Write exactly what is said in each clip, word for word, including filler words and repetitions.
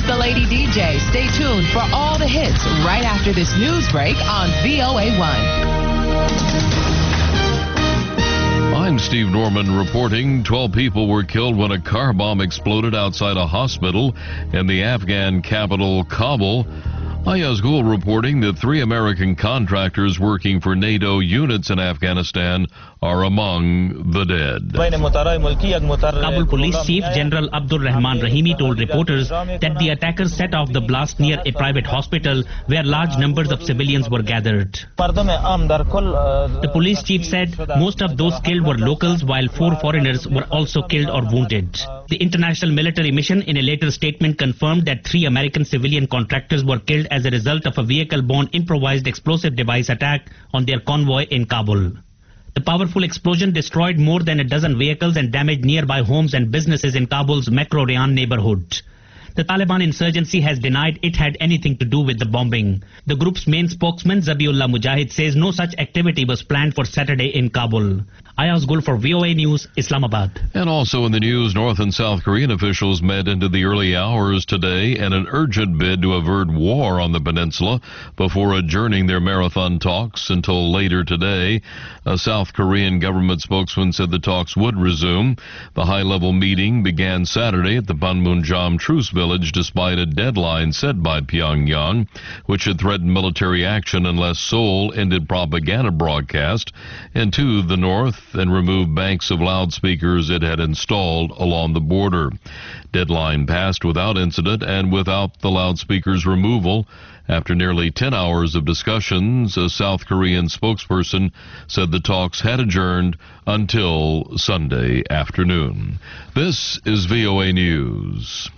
the Lady D J. Stay tuned for all the hits right after this news break on V O A one. I'm Steve Norman reporting twelve people were killed when a car bomb exploded outside a hospital in the Afghan capital, Kabul. Ayaz Gul reporting that three American contractors working for NATO units in Afghanistan are among the dead. Kabul Police Chief General Abdur Rahman Rahimi told reporters that the attackers set off the blast near a private hospital where large numbers of civilians were gathered. The police chief said most of those killed were locals, while four foreigners were also killed or wounded. The international military mission in a later statement confirmed that three American civilian contractors were killed as a result of a vehicle-borne improvised explosive device attack on their convoy in Kabul. The powerful explosion destroyed more than a dozen vehicles and damaged nearby homes and businesses in Kabul's Mekro Rayan neighborhood. The Taliban insurgency has denied it had anything to do with the bombing. The group's main spokesman, Zabiullah Mujahid, says no such activity was planned for Saturday in Kabul. Ayaz Gul for V O A News, Islamabad. And also in the news, North and South Korean officials met into the early hours today in an urgent bid to avert war on the peninsula before adjourning their marathon talks until later today. A South Korean government spokesman said the talks would resume. The high-level meeting began Saturday at the Panmunjom Truce Village despite a deadline set by Pyongyang, which had threatened military action unless Seoul ended propaganda broadcast into the north and removed banks of loudspeakers it had installed along the border. Deadline passed without incident and without the loudspeakers removal. After nearly ten hours of discussions, a South Korean spokesperson said the talks had adjourned until Sunday afternoon. This is V O A News.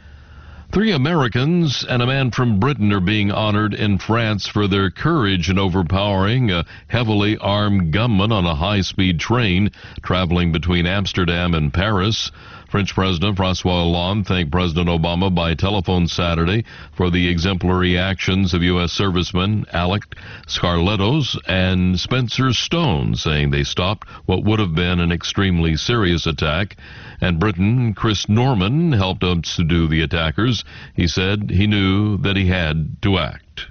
Three Americans and a man from Britain are being honored in France for their courage in overpowering a heavily armed gunman on a high-speed train traveling between Amsterdam and Paris. French President François Hollande thanked President Obama by telephone Saturday for the exemplary actions of U S servicemen Alec Scarlettos and Spencer Stone, saying they stopped what would have been an extremely serious attack. And Britain, Chris Norman, helped us subdue the attackers. He said he knew that he had to act.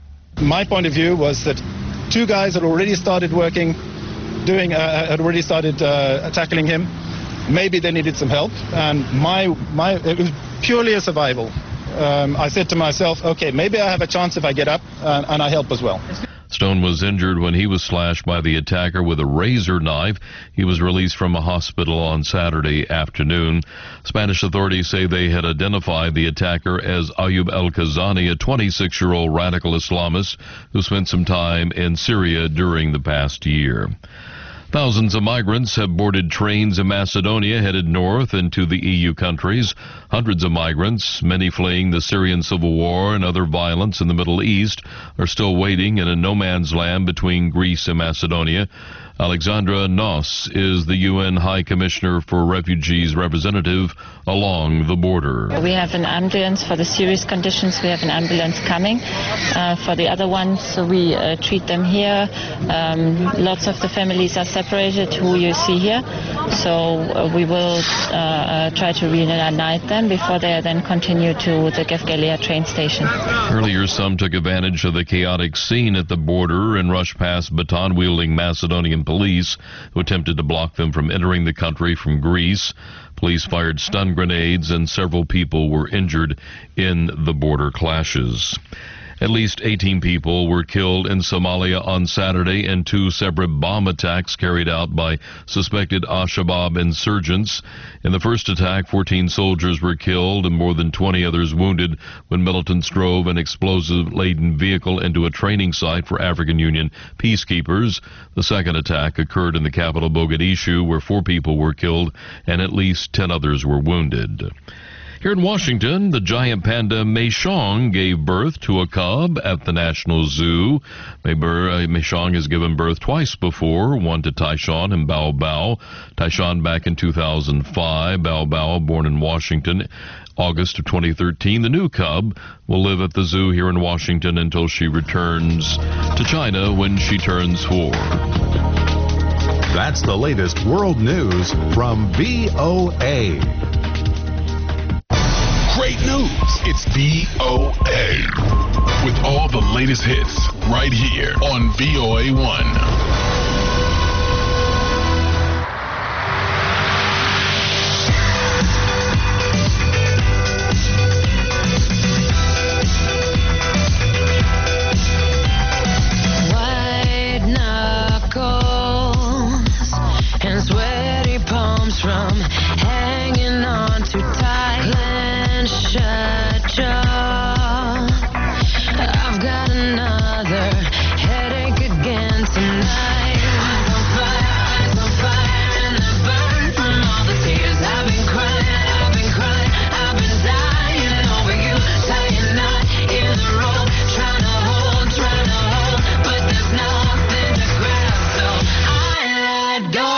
My point of view was that two guys had already started working, doing, uh, had already started uh, tackling him. Maybe they needed some help, and my my it was purely a survival. Um, I said to myself, okay, maybe I have a chance if I get up, and, and I help as well. Stone was injured when he was slashed by the attacker with a razor knife. He was released from a hospital on Saturday afternoon. Spanish authorities say they had identified the attacker as Ayub El-Kazani, a twenty-six-year-old radical Islamist who spent some time in Syria during the past year. Thousands of migrants have boarded trains in Macedonia headed north into the E U countries. Hundreds of migrants, many fleeing the Syrian civil war and other violence in the Middle East, are still waiting in a no-man's land between Greece and Macedonia. Alexandra Nos is the U N High Commissioner for Refugees representative along the border. We have an ambulance for the serious conditions. We have an ambulance coming. Uh, for the other ones, so we uh, treat them here. Um, lots of the families are separated, who you see here. So uh, we will uh, uh, try to reunite them before they then continue to the Gevgelia train station. Earlier, some took advantage of the chaotic scene at the border and rushed past baton-wielding Macedonian police who attempted to block them from entering the country from Greece. Police fired stun grenades and several people were injured in the border clashes. At least eighteen people were killed in Somalia on Saturday in two separate bomb attacks carried out by suspected Al-Shabaab insurgents. In the first attack, fourteen soldiers were killed and more than twenty others wounded when militants drove an explosive-laden vehicle into a training site for African Union peacekeepers. The second attack occurred in the capital Mogadishu, where four people were killed and at least ten others were wounded. Here in Washington, the giant panda Meishong gave birth to a cub at the National Zoo. Meishong has given birth twice before, one to Tyshawn and Bao Bao. Tyshawn back in two thousand five, Bao Bao born in Washington, August of twenty thirteen. The new cub will live at the zoo here in Washington until she returns to China when she turns four. That's the latest world news from V O A. Great news. news. It's V O A. With all the latest hits right here on V O A one. From hanging on too tight, clenched shut jaw. I've got another headache again tonight. Eyes on fire, eyes on fire, and I burn from all the tears I've been crying, I've been crying, I've been dying over you, tying knot in the rope, trying to hold, trying to hold, but there's nothing to grab, so I let go.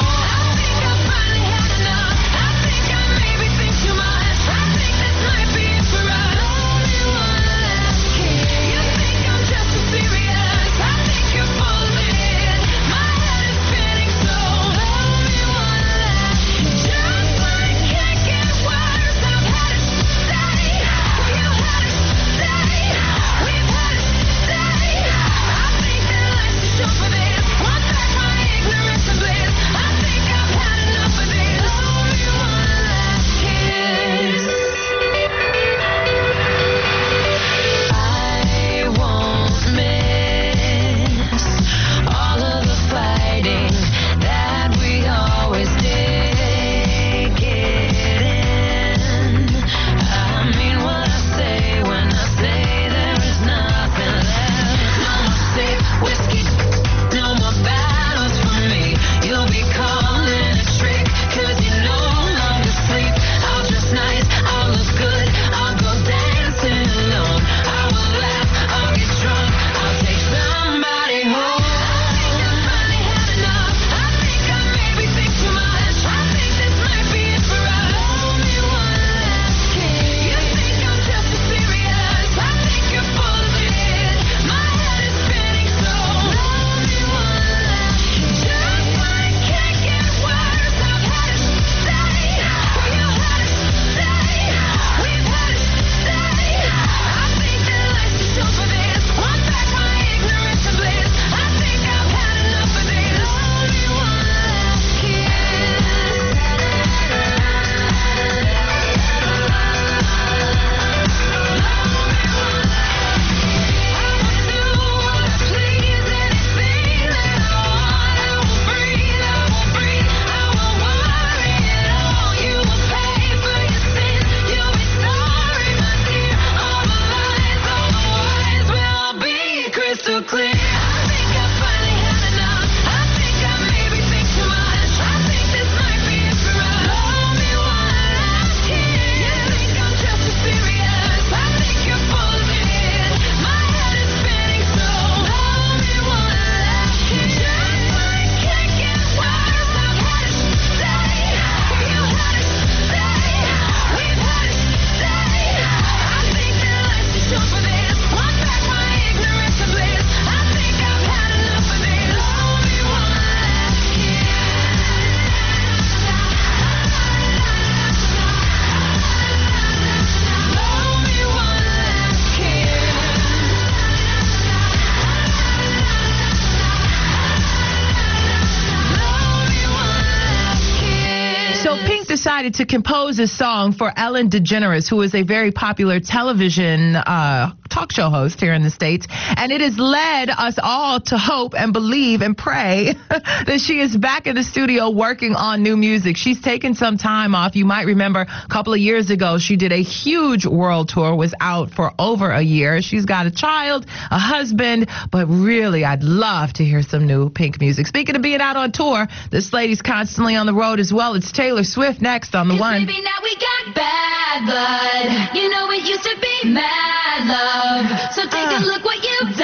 Decided to compose a song for Ellen DeGeneres, who is a very popular television uh, talk show host here in the States. And it has led us all to hope and believe and pray that she is back in the studio working on new music. She's taken some time off. You might remember a couple of years ago, she did a huge world tour, was out for over a year. She's got a child, a husband, but really, I'd love to hear some new Pink music. Speaking of being out on tour, this lady's constantly on the road as well. It's Taylor Swift next on the one. Baby, now we got bad blood. You know it used to be mad love. So take uh, a look what you've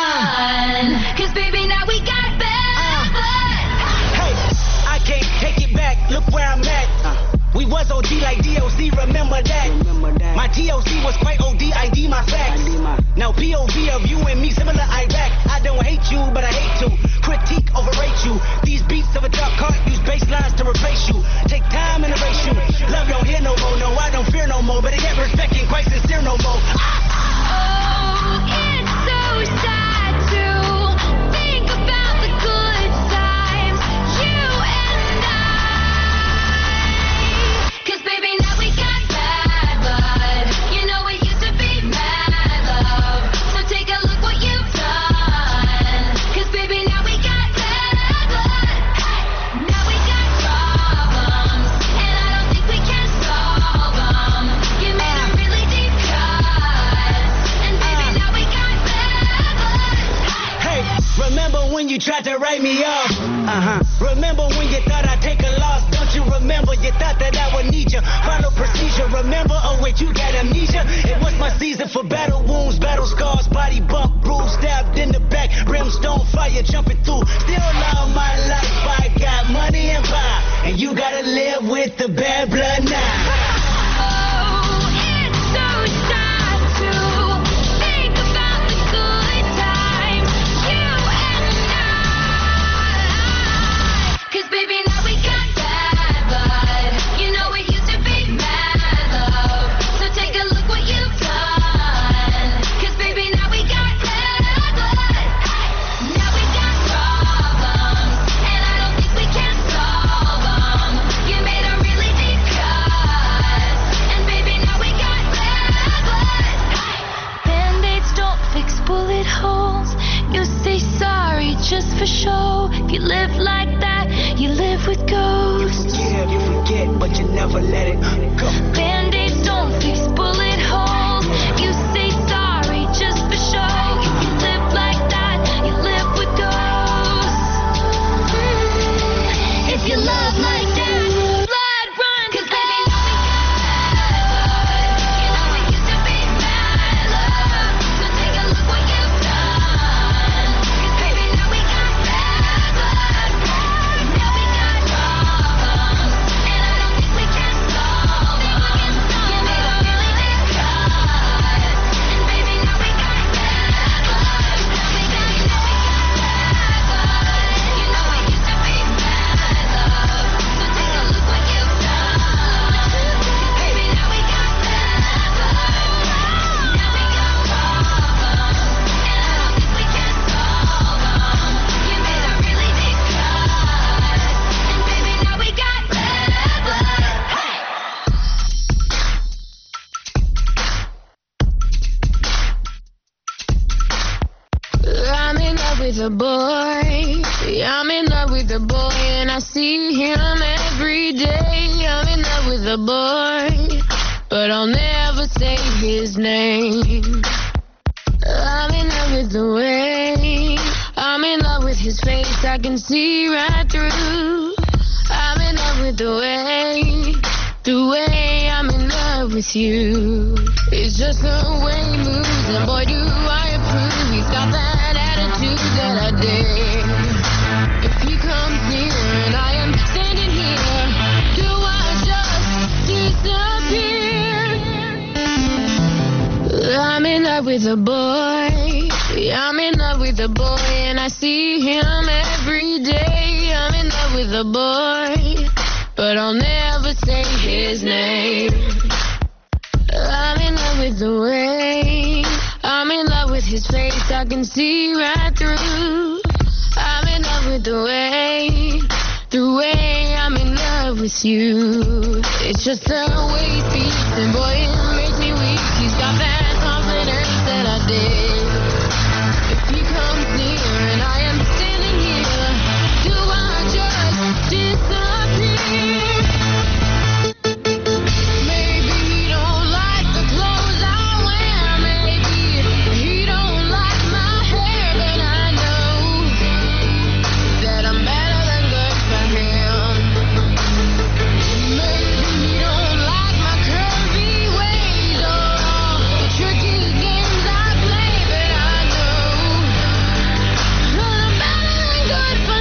done. Uh, Cause baby, now we got bad uh, blood. Hey, I can't take it back. Look where I'm at. Uh, we was O G like D O C, remember that. Remember that. My T O C was quite O D, I D my facts. I D my... Now P O V of you and me, similar Iraq. I don't hate you, but I hate to critique, overrate you. These beats of a dark cart use bass lines to replace you. Take time and erase you. Love don't hear no more, no, I don't fear no more. But I get respect and quite sincere. you tried to write me off. Uh-huh. Remember when you thought I'd take a loss? Don't you remember? You thought that I would need you. Follow procedure. Remember? Oh wait, you got amnesia. It was my season for battle wounds, battle scars, body bump, bruise, stabbed in the back, brimstone fire jumping through. Still all my life I got money and power, and you gotta live with the bad blood now. Just for show, if you live like that, you live with ghosts. You forgive, you forget, but you never let it go. Band-aids don't fix bullet holes. You say sorry just for show. If you live like that, you live with ghosts. Mm. If you love like that, blood run, 'cause baby, know we got blood. You know we used to be mad love. So take a look what you've done. 'Cause baby, now we got bad blood. Now we got problems, and I don't think we can solve them. You made a really big cut, and baby, now we got bad blood. Now we got, you know we got bad blood. You know we used to be mad love. So take a look what you've done. 'Cause baby, now we got bad blood. Now we got problems, and I don't think we can solve them. You made a really big cut, and baby, now we got bad blood. Hey! I'm in love with a boy. I'm in love with a boy, and I see him every day. I'm in love with a boy, but I'll never say his name. I'm in love with the way. I'm in love with his face. I can see right through. I'm in love with the way. The way I'm in love with you. It's just the way he moves, and boy, do I approve. He's got that attitude that I dig. If he comes near and I am standing here, do I just disappear? I'm in love with a boy. I'm in love with a boy, and I see him every day. I'm in love with a boy, but I'll never say his name. I'm in love with the way. I'm in love with his face. I can see right through. I'm in love with the way. The way I'm in love with you. It's just the way he speaks, and boy, it makes me weak. He's got that confidence that I dig. If he comes near and I am standing here, do I just disappear? Maybe he don't like the clothes I wear. Maybe he don't like my hair, but I know that I'm better than good for him. Maybe he don't like my curvy ways or all the tricky games I play, but I know that I'm better than good for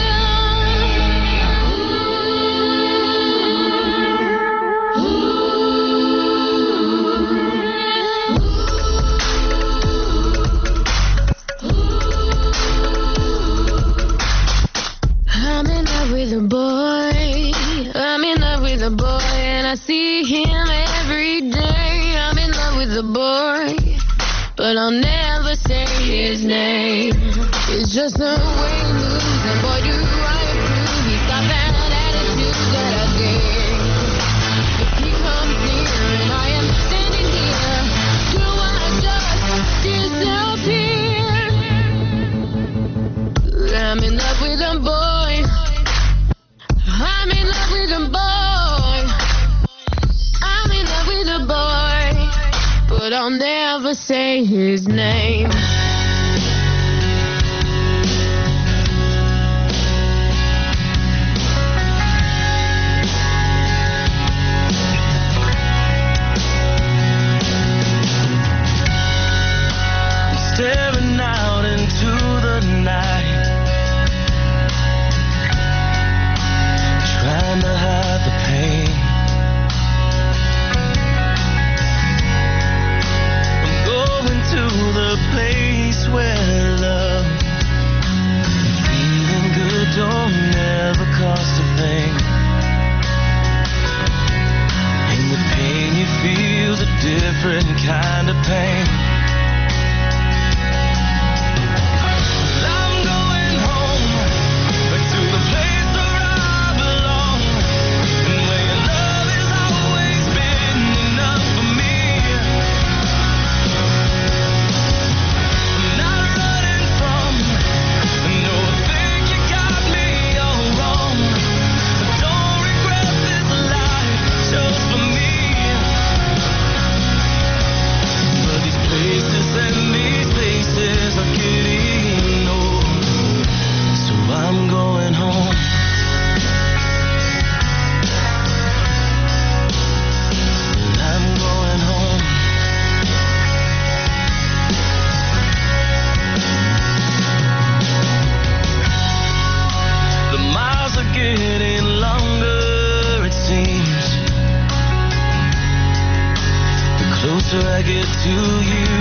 I'm in love with a boy. I'm in love with a boy, and I see him every day. I'm in love with a boy, but I'll never say his name. It's just the way he moves, and boy, do I approve. He's got that attitude that I dig. If he comes near and I am standing here, do I just disappear? I'm in love with a boy. I'm in love with a boy. I'm in love with a boy, but I'll never say his name. different kind of pain. I'm going home, back to the place where I belong, and where your love has always been enough for me. I'm not running from, no, I think you got me all wrong. I don't regret this life just for me. But these places and these places are getting old, so I'm going home. I'm going home. The miles are getting longer, it seems. The closer I get to you.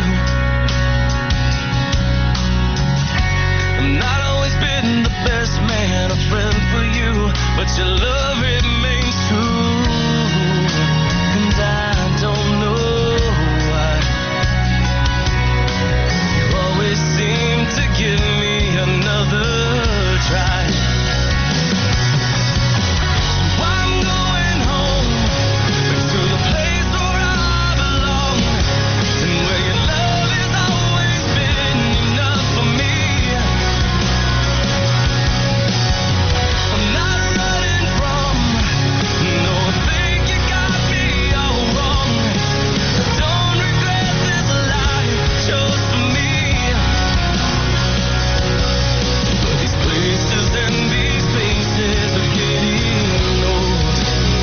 I've not always been the best man, a friend for you, but your love remains true. And I don't know why you always seem to give me another try. So I'm going home, back to the place where I belong, and where your love has always been enough for me. I'm not running from, no, I think you got me all wrong. I don't regret this life just for me. But these places and these faces are getting old.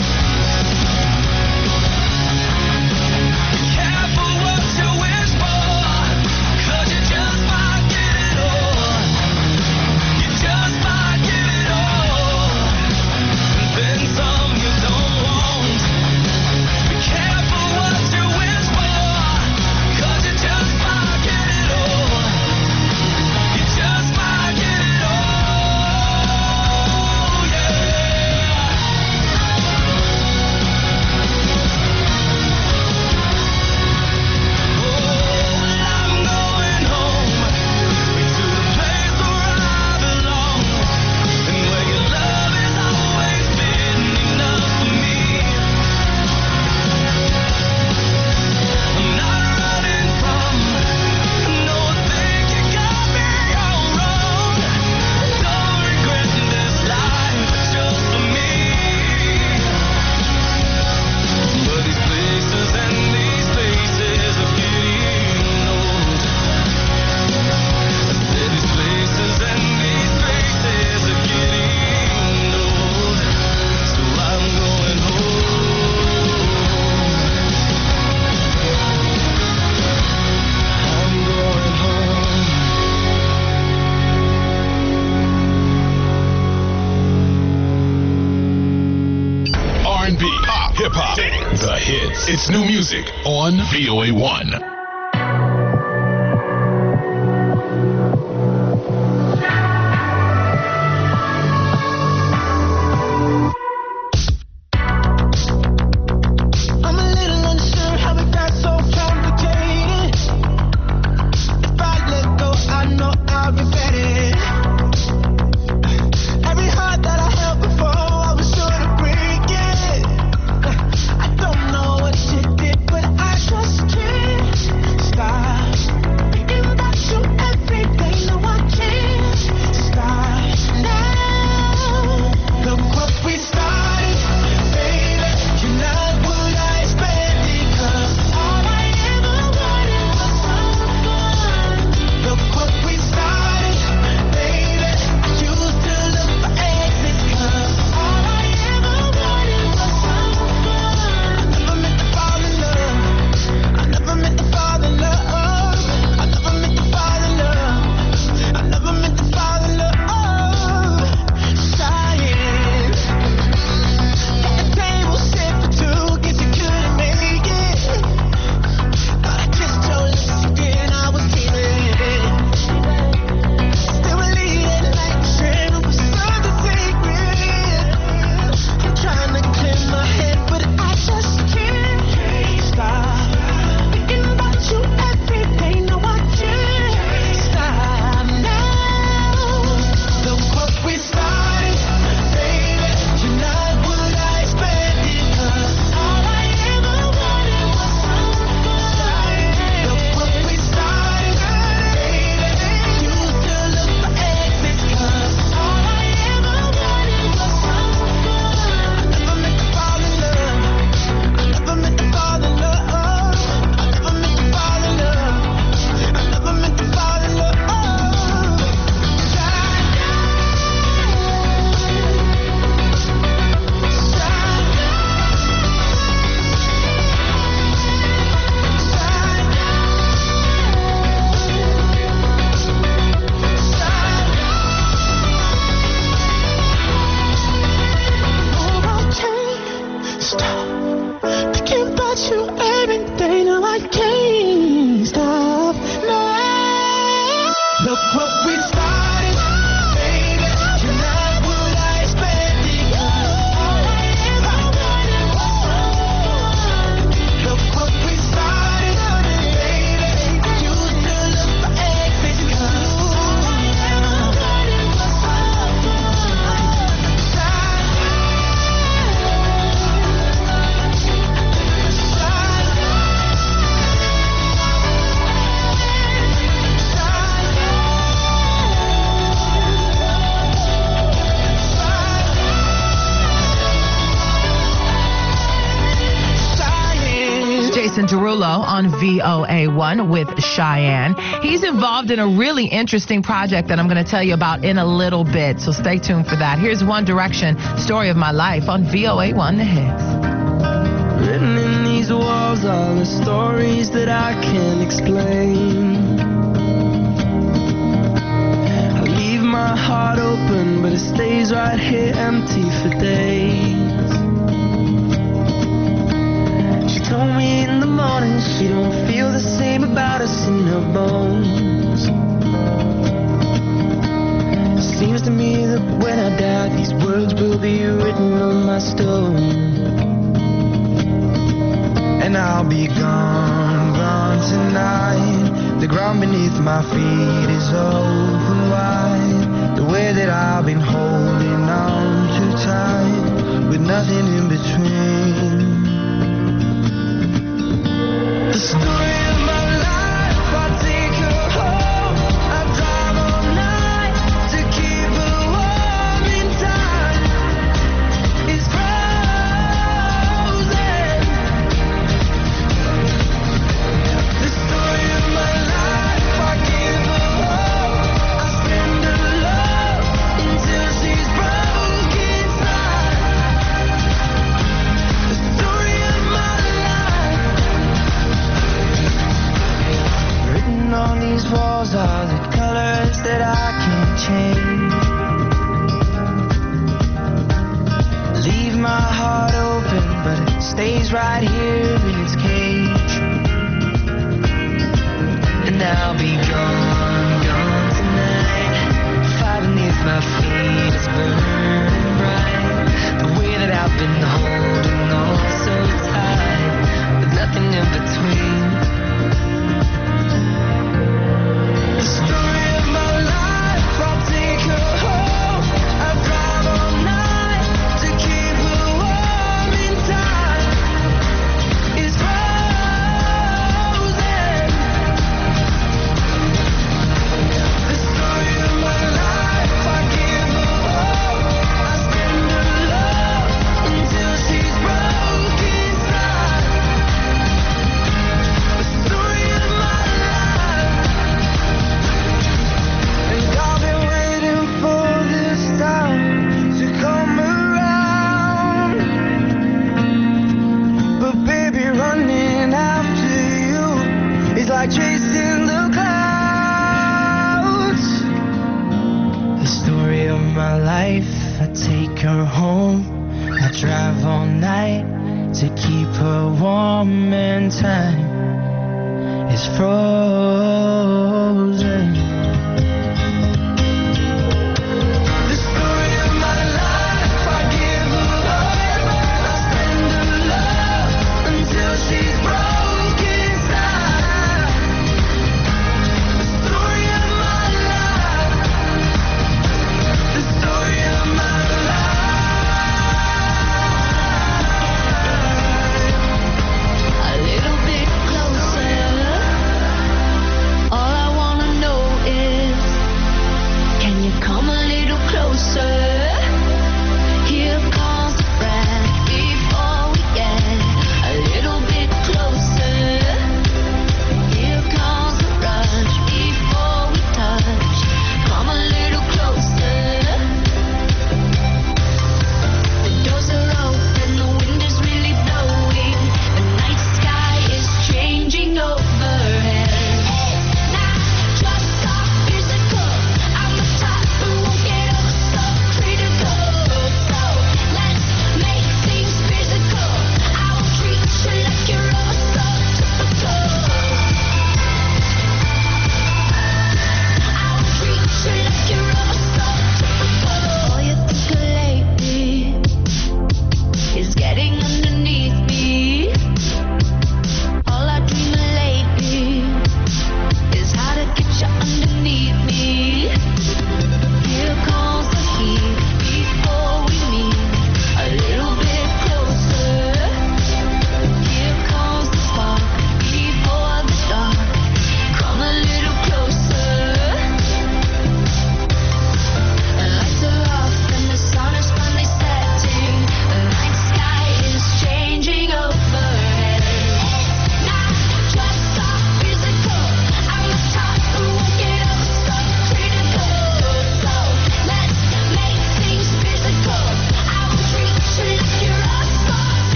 Be careful what you wish for, 'cause you just might get it all. You just might get it all, and then some you don't want. Be careful what you wish for, 'cause you just might get it all. You just might get it all, yeah. Oh, I'm going home, back to the place where I belong, and where your love has always been enough for me. I'm not running from, no, I think you got me all wrong. Don't regret this life just for me. But these places and these places are getting old. I said these places and these places are getting old, so I'm going home. I'm going home. R and B, pop, hip hop, the hits. It's new music on V O A one. I'm a little unsure how it got so complicated. If I let go, I know I'll regret it. Every heart that I held before, I was sure to break it. I don't know what you did, but I trust you. Derulo on V O A one with Cheyenne. He's involved in a really interesting project that I'm going to tell you about in a little bit, so stay tuned for that. Here's One Direction, Story of My Life on V O A one The Hits. Written in these walls are the stories that I can't explain. I leave my heart open, but it stays right here empty for days. She told me in the morning she don't feel the same about us in her bones. Seems to me that when I die, these words will be written on my stone. And I'll be gone, gone tonight. The ground beneath my feet is open wide. The way that I've been holding on too tight, with nothing in between. The story of my life, I take her home. I drive all night to keep her warm in time. It's frozen. The story of my life, I give her hope. I spend her love until she's broke inside. The story of my life. Written on these walls are the colors that I can't change. Leave my heart open, but it stays right here in its cage. And I'll be gone, gone tonight. Fire beneath my feet is burning bright. The way that I've been holding on so tight, with nothing in between. The story of my life, I'll take her home. I drive all night to keep her warm in time. It's frozen. The story of my life, I give her hope. I spend her love until she's broke inside. The story of my life. And I've been waiting for this time to come around. But baby, running after you is like chasing the clouds. The story of my life, I take her home. I drive all night to keep her warm and time is frozen. The story of my life, I give her hope. I spend her love until she's broke inside. The story of my life. The story of my life. A little bit closer.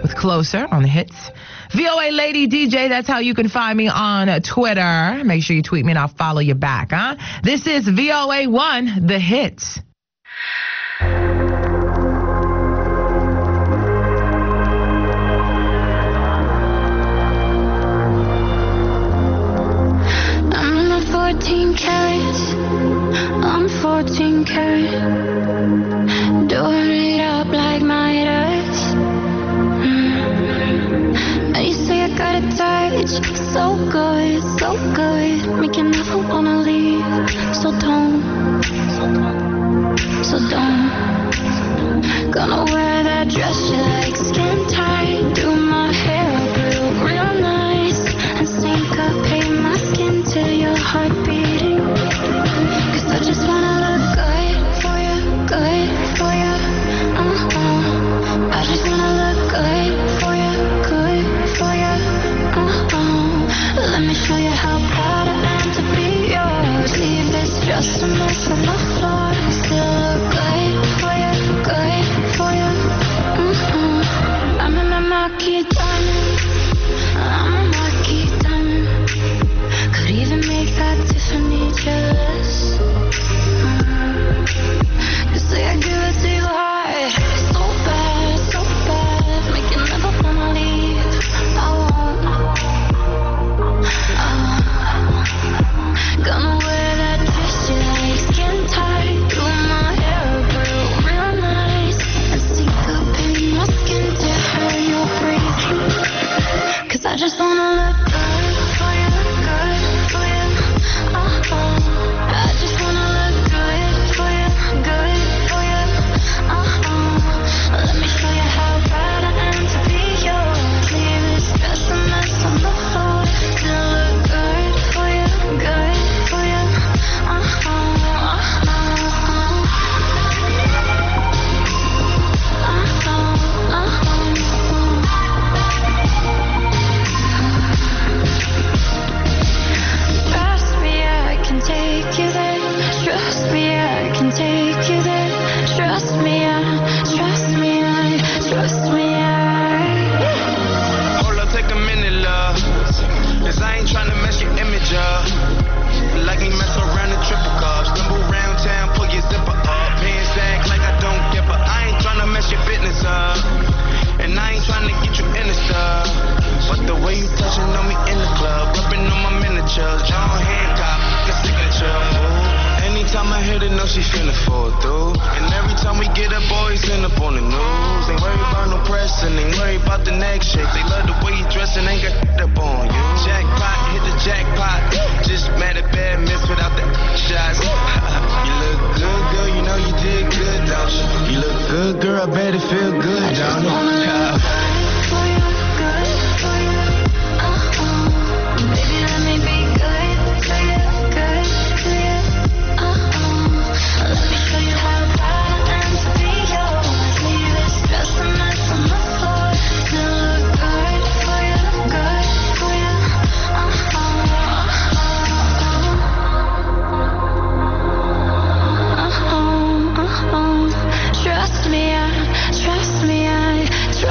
with Closer on the hits. V O A Lady D J, that's how you can find me on Twitter. Make sure you tweet me and I'll follow you back, huh? This is V O A one, the hits. fourteen carats, I'm fourteen karat. Door it up like Midas. Mm. Now you say I got it tight, so good, so good. Make you never wanna leave, so don't, so don't. Gonna wear that dress you like, skin tight. Do my hair up real, real nice, and sync up, pay my skin till your heart beating. Cause I just wanna look good for you, good for you. Uh-huh. I just wanna look good for you, good for you. Uh-huh. Let me show you how proud I am to be yours. Leave this just a mess on the floor. Still look good for you, good for you. Uh-huh. I'm in my marquee diamond, I'm a marquee diamond. Could even make that Tiffany jealous. Mm. You say I give it to you hard, so bad, so bad. Make you never wanna leave. I won't. Uh, gonna wear that dress you like, skin tight. Do my hair real, real nice, and sync up in my skin to how you're breathing. Cause I just wanna look good for you, good for you. Uh-huh. I just wanna look good for you, good for you. Uh-huh. Let me show you how proud I am to be yours. Leave this dress a mess on the floor. Still look good for you, good for you. Uh-huh. Uh-huh. Uh-huh. Uh-huh. Trust me, I can take you there. Trust me, I can take you there. Trust me, I, trust me, I, trust me, I. Hold up, take a minute, love. Cause I ain't tryna mess your image up. Like me mess around in triple cups. Stumble around town, pull your zipper up. Pants act like I don't give a. I ain't tryna mess your business up. And I ain't tryna get you in the stuff. But the way you touching on me in the club, rubbing on my miniatures, John Hancock, the signature. Anytime I hit it, know she finna fall through. And every time we get up, boys end up on the news. Ain't worried about no press and ain't worried about the next shit. They love the way you dress and ain't got up on you. Jackpot, hit the jackpot. Just mad at bad miss without the shots. You look good, girl, you know you did good, don't you? You look good, girl, I bet it feel good, don't you? Yeah. Baby, let me be good for you, good for you. Uh-uh. Let me show you how proud I am to be yours. Leave this dress a mess on the floor. Still look good for you, good for you. Uh-huh. Uh-huh. Uh-huh. Trust me, I, trust me, I,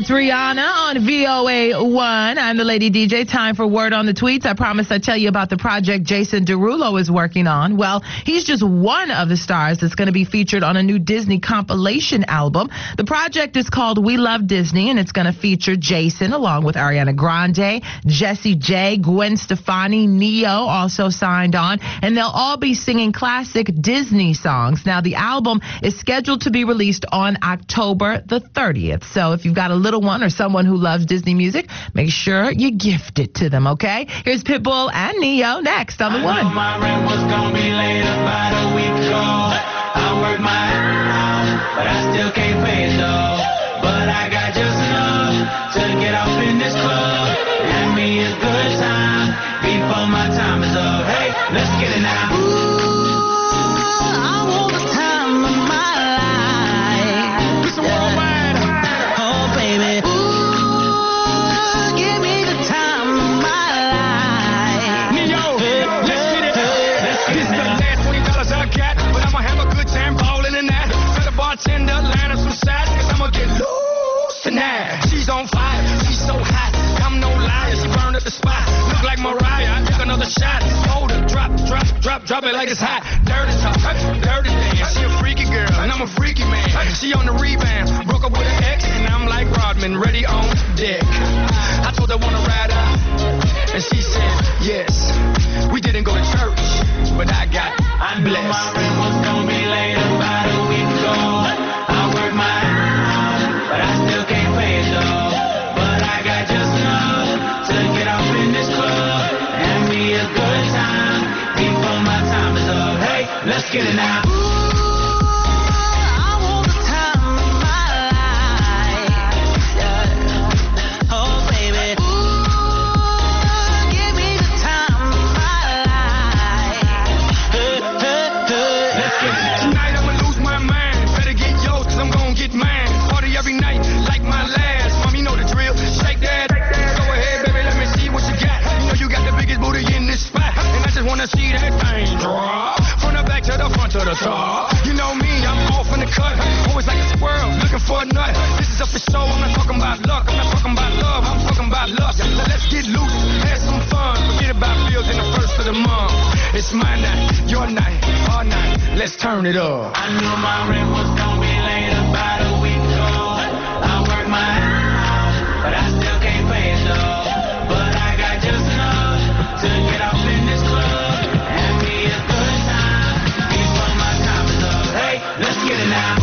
That's Rihanna on V O A one. I'm the Lady D J. Time for Word on the Tweets. I promised I'd tell you about the project Jason Derulo is working on. Well, he's just one of the stars that's going to be featured on a new Disney compilation album. The project is called We Love Disney, and it's going to feature Jason along with Ariana Grande, Jessie J, Gwen Stefani, Neo also signed on, and they'll all be singing classic Disney songs. Now, the album is scheduled to be released on October the thirtieth. So if you've got a little one or someone who loves Disney music, make sure you gift it to them, okay? Here's Pitbull and Neo next on the I one. know my rent was gonna be late about a week ago. I worked my ass off, but I still can't pay it though. But I got just enough to get off in this club. Have me a good time before my time is up. Hey, let's get it now. I want the time of my life. It's a worldwide. Oh, baby. Ooh, give me the time of my life. Neo, let's get it. This is the last twenty dollars I got, but I'ma have a good time ballin' in that. Tell the bartender, line up some shots, cause I'ma get loose tonight. She's on fire, she's so hot, I'm no liar, she burned up the spot. Look like Mariah, I took another shot. Hold it, drop, drop, drop, drop it like it's hot. Dirty talk, dirty dance. She a freaky girl, and I'm a freaky man. She on the rebound, broke up with an ex, and I'm like Rodman, ready on deck. I told her wanna ride out, and she said yes. We didn't go to church, but I got I blessed. Knew my rent was gonna be late about a week ago. I worked my ass off, but I still can't pay it though. But I got just enough to get off in this club and be a good time before my time is up. Hey, let's get it now. I want the time of my life. Yeah. Oh, baby. Ooh, give me the time of my life. Hey, hey, hey. Let's get it now. Tonight I'ma lose my mind. Better get yours, cause I'm gonna get mine. Party every night like my last. Mom, you know the drill. Shake that. Go ahead, baby, let me see what you got. You know you got the biggest booty in this spot. And I just wanna see that thing drop. From the back to the front to the top. You know me, I'm off in the cut. Always like a squirrel, looking for a nut. This is up for show, I'm not talking about luck. I'm not talking about love, I'm talking about lust. So let's get loose, have some fun. Forget about bills in the first of the month. It's my night, your night, our night. Let's turn it up. I knew my rent was gonna be late about a week ago. I worked my ass off, but I still can't pay it though. But I got just enough to get off in this club and be a good time before my time is up. Hey, let's get it now.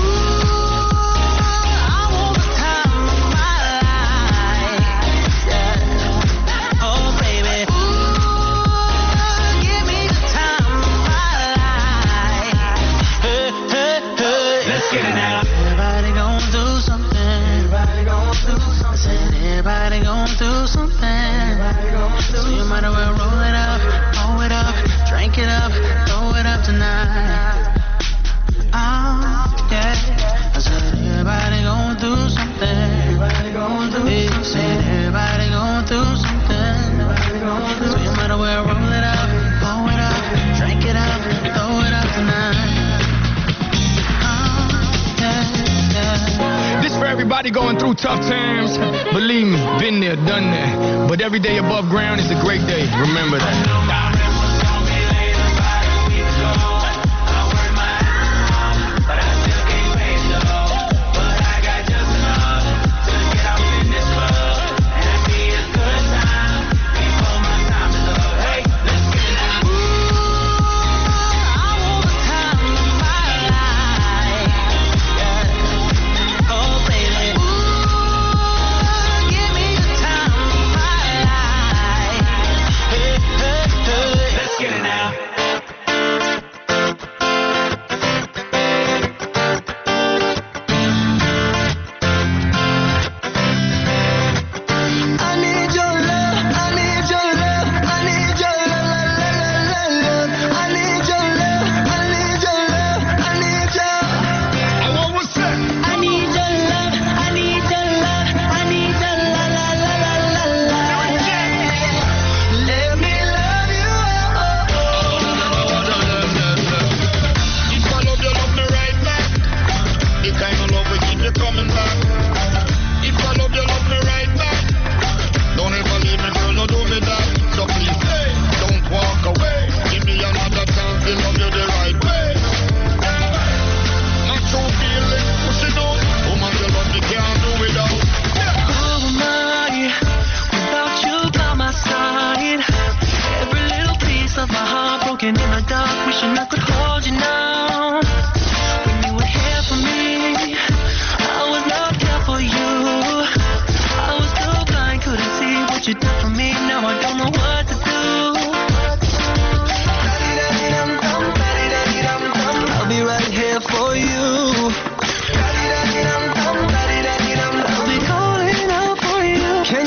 I want the time of my life. Yeah. Oh, baby. Ooh, give me the time of my life. Hey, hey, hey. Let's get it now. Everybody gon' do something. Everybody gon' do something. Everybody gon' do something. So you might as well roll it up, roll it up, drink it up, throw it up tonight. Oh, yeah. I said everybody gon' do something. Everybody gon' do something. Said everybody gon' do something. So you might as well roll it up, roll it up, drink it up, throw it up tonight. Oh, yeah, yeah. This for everybody going through tough times. Believe me, been there, done that. But every day above ground is a great day. Remember that. Give me the time of my life. Hey, hey, hey.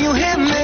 you hear me?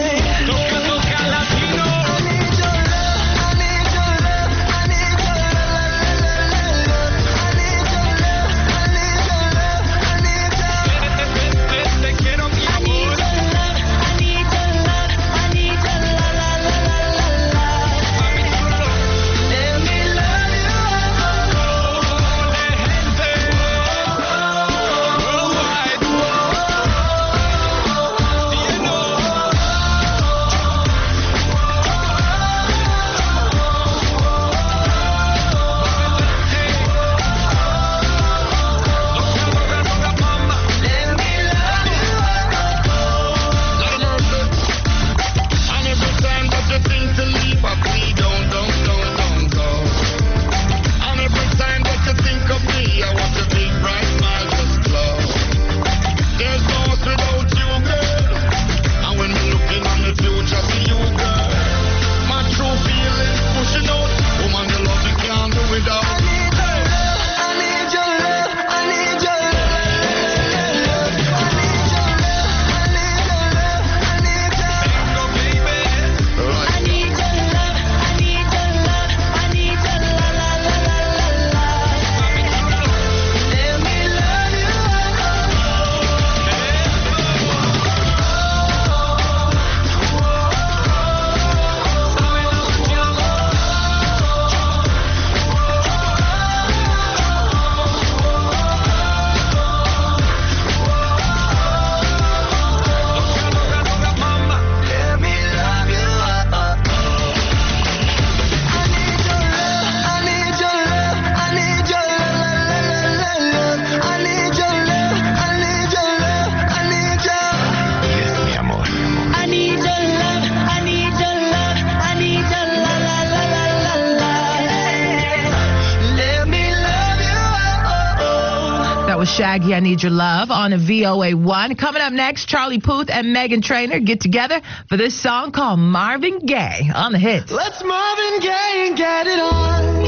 Shaggy, I Need Your Love on a V O A one. Coming up next, Charlie Puth and Meghan Trainor get together for this song called Marvin Gaye on the hits. Let's Marvin Gaye and get it on.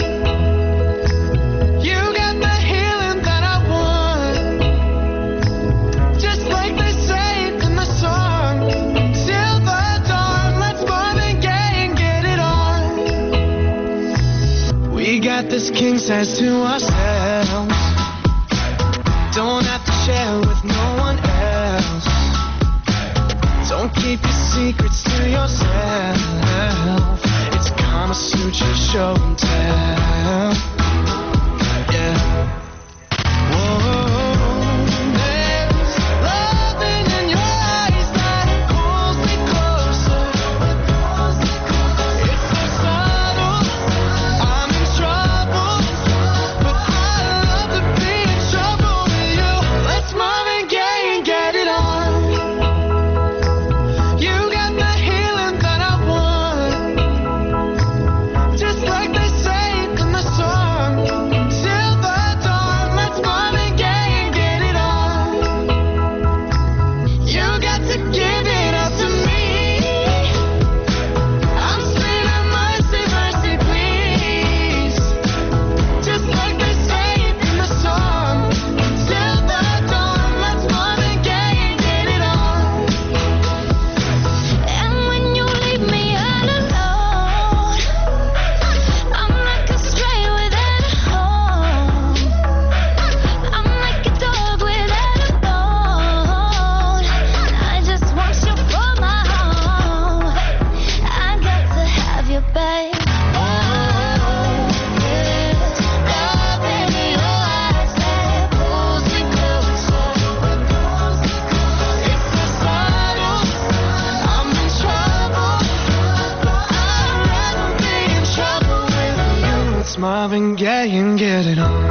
You got the healing that I want. Just like they say in the song. Till the dawn, let's Marvin Gaye and get it on. We got this king size to ourselves. Don't have to share with no one else. Don't keep your secrets to yourself. It's Kama Sutra show and tell. Yeah. Whoa. There's loving in your eyes that pulls me closer. It's so subtle. I'm in trouble, but I love to be in trouble. Let's Marvin Gaye and get it on. You got the healing that I want. Just like they say in the song. Till the dawn, let's Marvin Gaye and get it on. You got to give it up to me. I'm screaming mercy, mercy, please. Just like they say in the song. Till the dawn, let's Marvin Gaye and get it on. And when you leave me all alone, I'm like a stray without a home. I'm like a dog without a bone. I just want you for my home. I got to have you, babe. Oh, there's love in your eyes that pulls me closer. It's so subtle. I'm in trouble, but I'd rather be in trouble with you. Let's Marvin Gaye and get it on.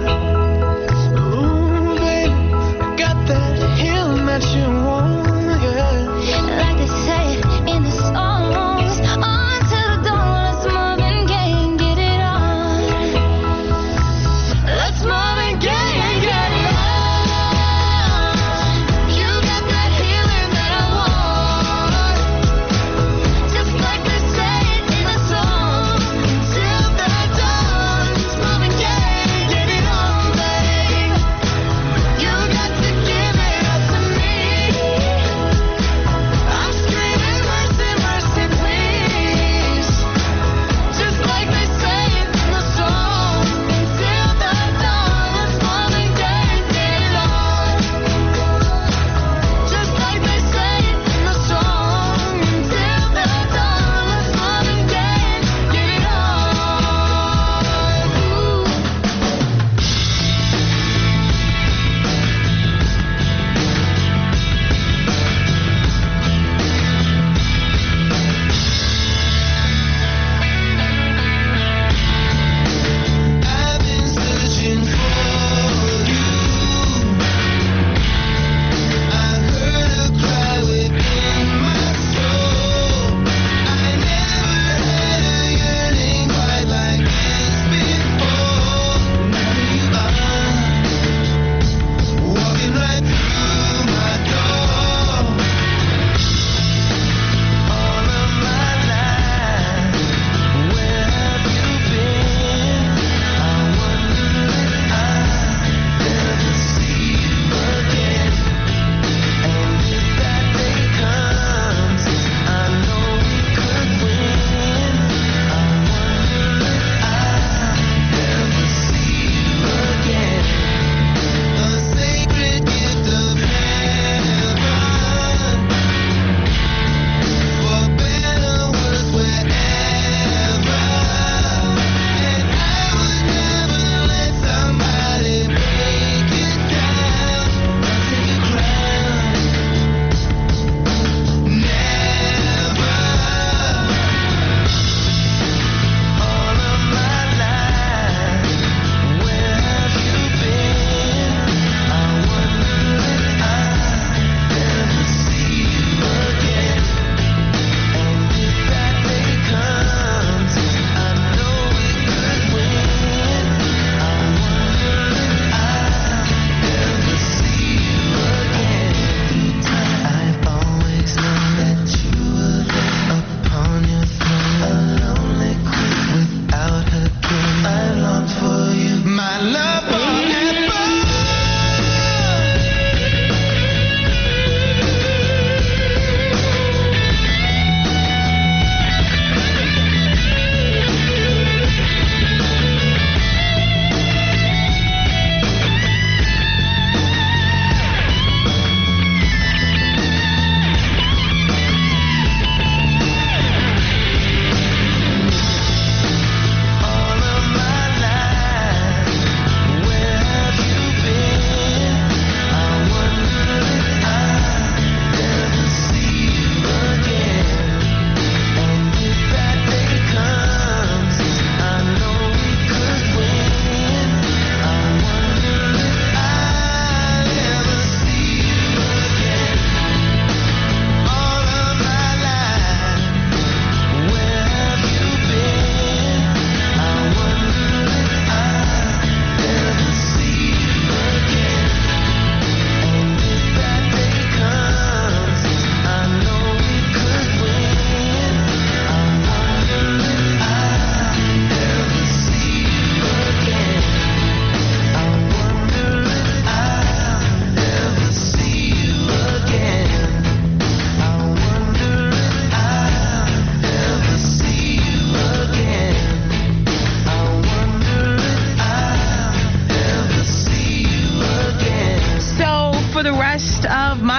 Ooh, baby, I got that healing that you want, yeah. Like they say in the songs, on to the dawn, let's Marvin Gaye and get it on. Let's Marvin Gaye and get it on. You got that healing that I want. Just like they say in the song. Till the dawn, let's Marvin Gaye and get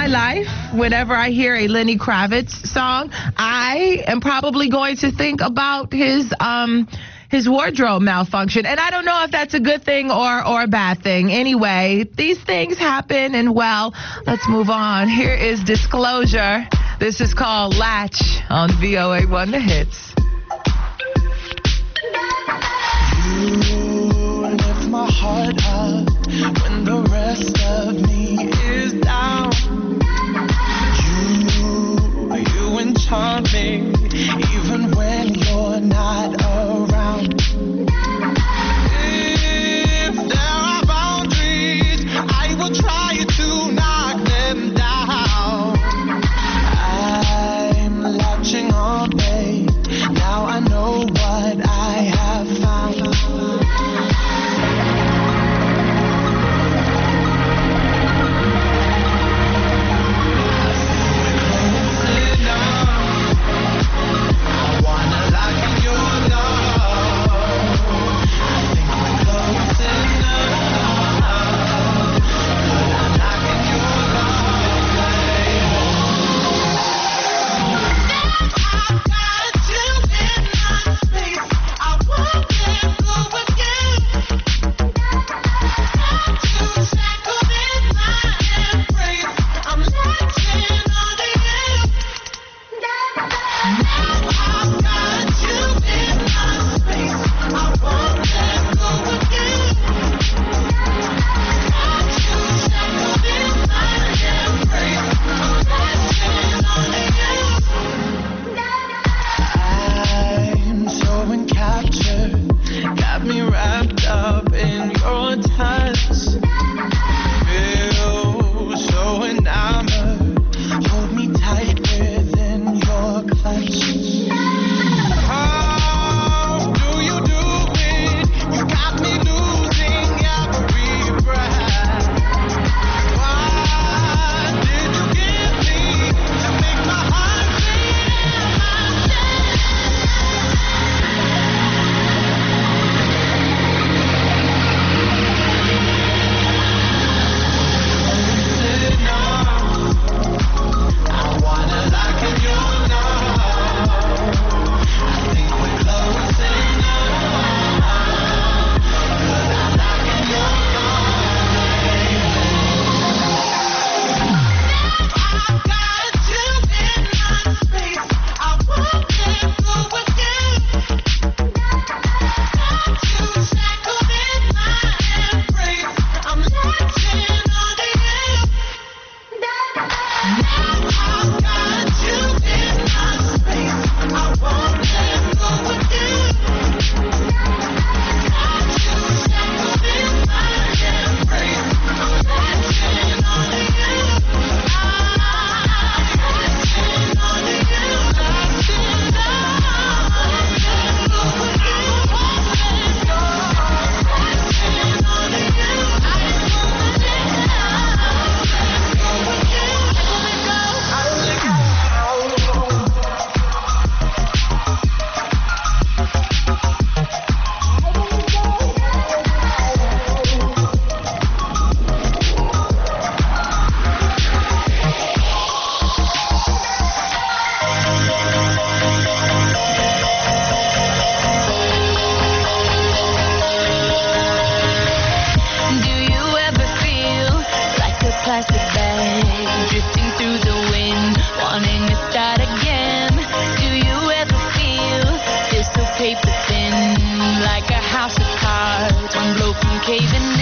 life, whenever I hear a Lenny Kravitz song, I am probably going to think about his um his wardrobe malfunction. And I don't know if that's a good thing or, or a bad thing. Anyway, these things happen, and well, let's move on. Here is Disclosure. This is called Latch on V O A one The Hits. You lift my heart up when the rest of me is down. You, you enchant me even when you're not around. If there are boundaries, I will try to knock them down. I'm latching on, babe. Now I know what I have found. Paper thin, like a house of cards, one blow from caving